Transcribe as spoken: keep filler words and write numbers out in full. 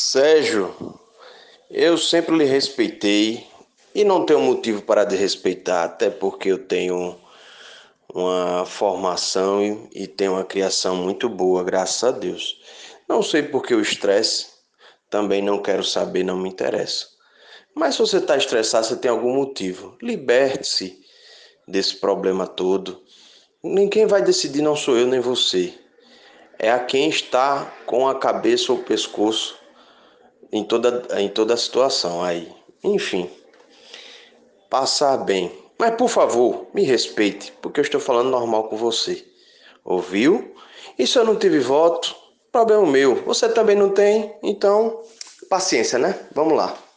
Sérgio, eu sempre lhe respeitei e não tenho motivo para desrespeitar, até porque eu tenho uma formação e, e tenho uma criação muito boa, graças a Deus. Não sei por que o estresse, também não quero saber, não me interessa. Mas se você está estressado, você tem algum motivo. Liberte-se desse problema todo. Ninguém vai decidir, não sou eu nem você. É a quem está com a cabeça ou o pescoço em toda, em toda a situação aí. Enfim, passar bem. Mas por favor, me respeite, porque eu estou falando normal com você. Ouviu? E se eu não tive voto? Problema meu. Você também não tem? Então, paciência, né? Vamos lá.